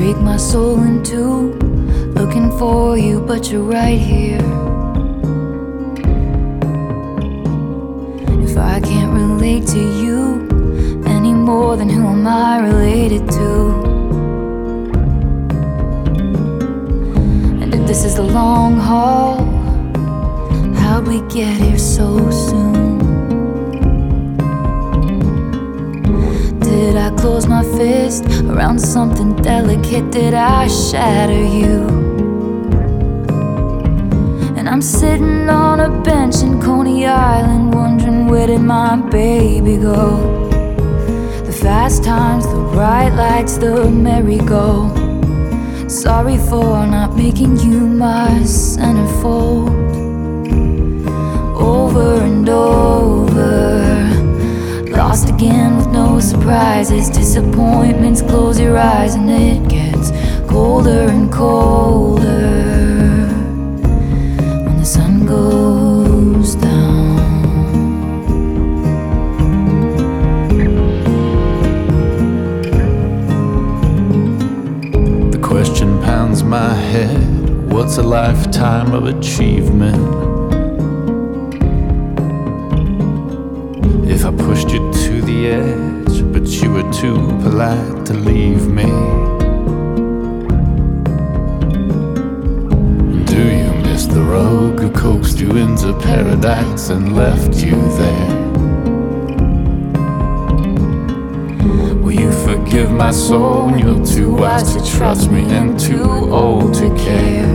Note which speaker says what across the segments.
Speaker 1: break my soul in two, looking for you, but you're right here. If I can't relate to you any more, then who am I related to? And if this is the long haul, how'd we get here so soon? Did I close my fist around something delicate? Did I shatter you? And I'm sitting on a bench in Coney Island, wondering where did my baby go? The fast times, the bright lights, the merry-go. Sorry for not making you my centerfold. Over and over, lost again with no surprises. Disappointments, close your eyes and it gets colder and colder when the sun goes down.
Speaker 2: The question pounds my head, what's a lifetime of achievement? If I pushed you to the edge, but you were too polite to leave me. Do you miss the rogue who coaxed you into paradise and left you there? Will you forgive my soul? You're too wise to trust me and too old to care.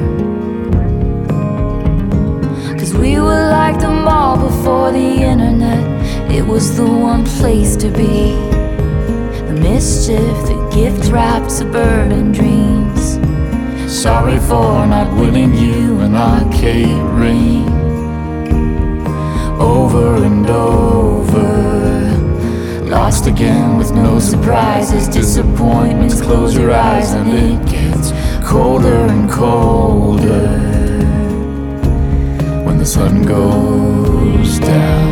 Speaker 1: Cause we were like the mall before the internet. It was the one place to be. The mischief, the gift-wrapped suburban dreams.
Speaker 2: Sorry for not winning you an arcade ring. Over and over, lost again with no surprises. Disappointments, close your eyes and it gets colder and colder when the sun goes down.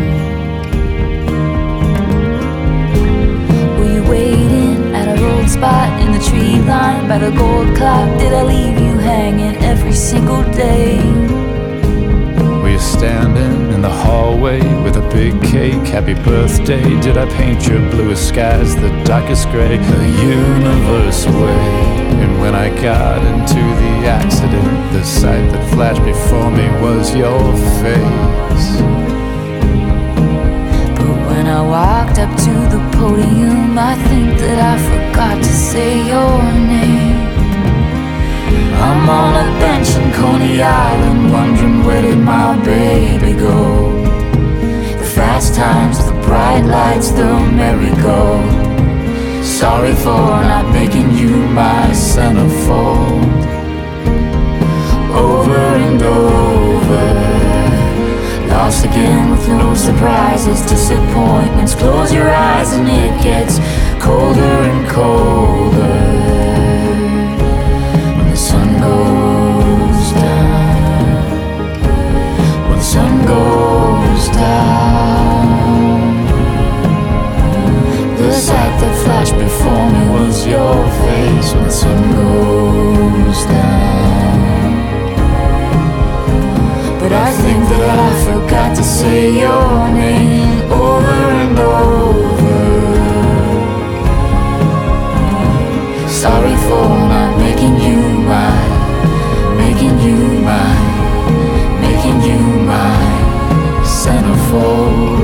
Speaker 1: Spot in the tree line by the gold clock. Did I leave you hanging every single day?
Speaker 2: Were you standing in the hallway with a big cake? Happy birthday. Did I paint your bluest skies the darkest gray? The universe away. And when I got into the accident, the sight that flashed before me was your face.
Speaker 1: When I walked up to the podium, I think that I forgot to say your name. I'm on a bench in Coney Island, wondering where did my baby go? The fast times, the bright lights, the merry-go. Sorry for not making you my centerfold. Over and over, lost again with no surprises. Disappointments, close your eyes and it gets colder and colder when the sun goes down. When the sun goes down, the sight that flashed before me was your face. When the sun goes down, but I think that I forgot to say your name. Over and over, sorry for not making you mine, making you mine, making you my centerfold.